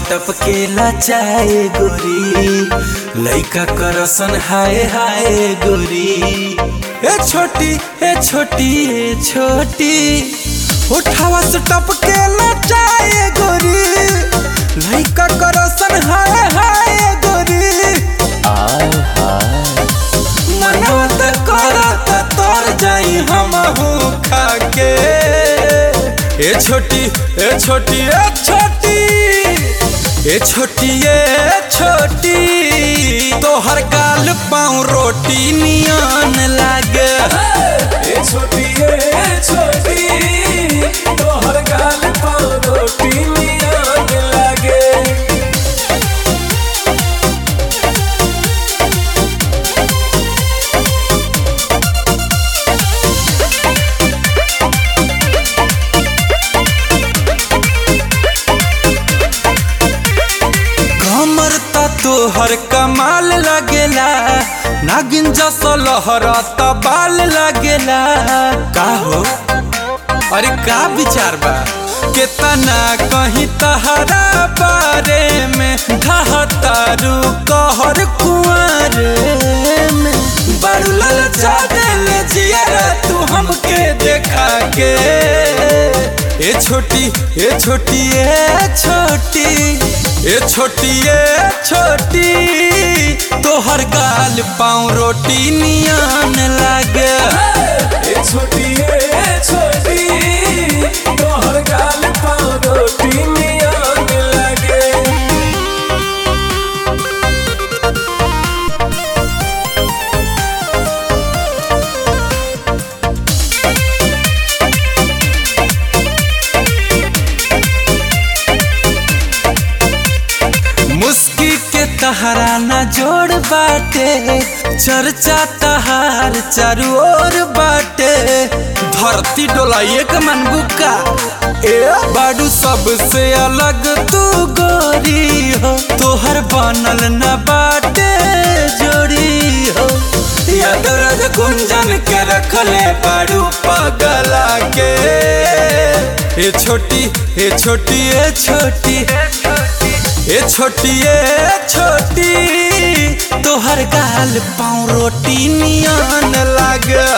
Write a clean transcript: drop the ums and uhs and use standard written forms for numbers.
टपकेला चाहे गोरी, लइका करसन हाय हाय गोरी। ए छोटी ए छोटी ए छोटी, उठावा से टपकेला चाहे गोरी, लइका करसन हाय हाय गोरी। आय हाय मनवा त करता तर जाई हमहू खाके। ए छोटी ए छोटी ए छोटी, ए छोटी ए छोटी, तोहर गाल पाँव रोटी नियन लागे। ए छोटी ए छोटी, तोहर गाल पाँव रोटी नियन लागे। कमर त तोहर कमाल लगेला, नागिन जस लहरता बाल लगेला। का हो अरे का विचार बा, केतना कहीं तहरा बारे में, ढहतारू कहर कुंवर में। बारू ललचा देले जियारा तू हमके देखा के। ए छोटी ए छोटी ए छोटी, ए छोटी ए छोटी, तोहर गाल पाँव रोटी नियन लागे। ए छोटी ए छोटी, तोहर गाल पाँव रोटी नियन लागे। मुस्की के तहरा न जोड़ बाटे, चर्चा तहार चारू ओर बाटे। धरती डोलाइए के मन बुका, ए बाडू सबसे अलग तू गोरी हो, तोहर बनल न बाटे जोड़ी हो। यादव गुंजन के रखले बाडू पगला के। ए छोटी ए छोटी ए छोटी, ए छोटी ए छोटी, तोहर गाल पाँव रोटी नियन लागे।